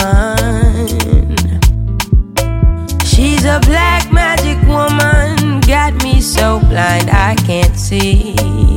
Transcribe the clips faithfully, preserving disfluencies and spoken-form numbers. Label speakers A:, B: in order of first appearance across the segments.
A: woman. She's a black magic woman, got me so blind I can't see.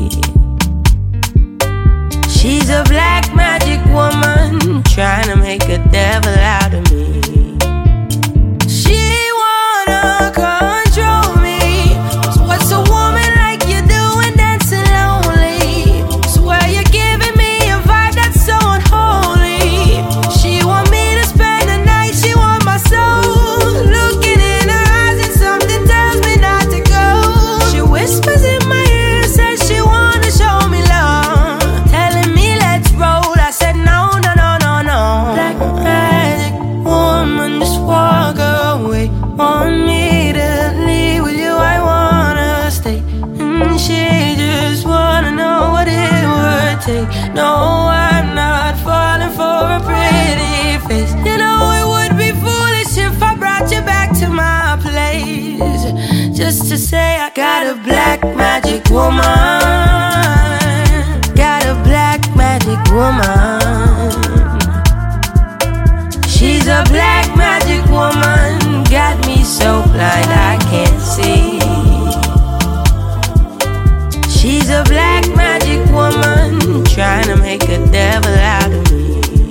A: She's a black magic woman, trying to make a devil out of me. She wanna control me. So what's a woman like you doing dancing lonely? Swear you're giving me a vibe that's so unholy. She want me to spend the night, she want my soul. Looking in her eyes and something tells me not to go. She whispers in my ear, says she wanna show me love, telling me let's roll. I said no, no, no, no, no. Black magic woman, just walk away. Want me to leave with you, I wanna stay. And she just wanna know what it would take. No, I'm not falling for a pretty face. You know it would be foolish if I brought you back to my place, just to say I got a black magic woman. Got a black magic woman. She's a black magic woman, got me so blind I can't see. She's a black magic woman, trying to make a devil out of me.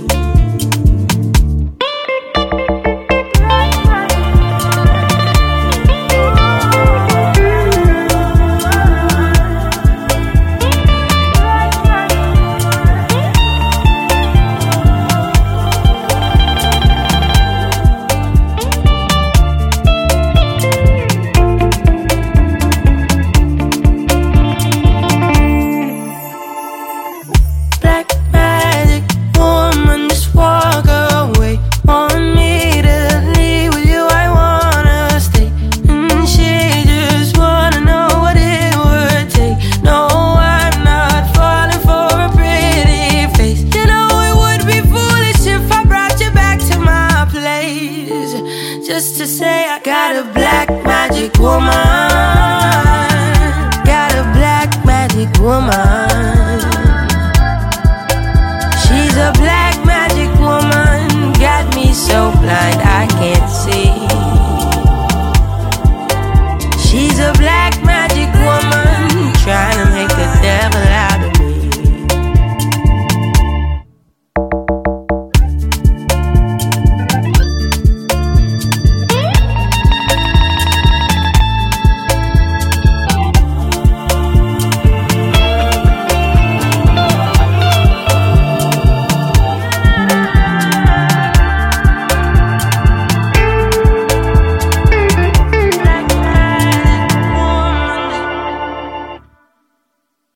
A: Black magic woman, just walk away. Want me to leave with you, I wanna stay. And she just wanna know what it would take. No, I'm not falling for a pretty face. You know it would be foolish if I brought you back to my place, just to say I got a black magic woman. Got a black magic woman. She's a black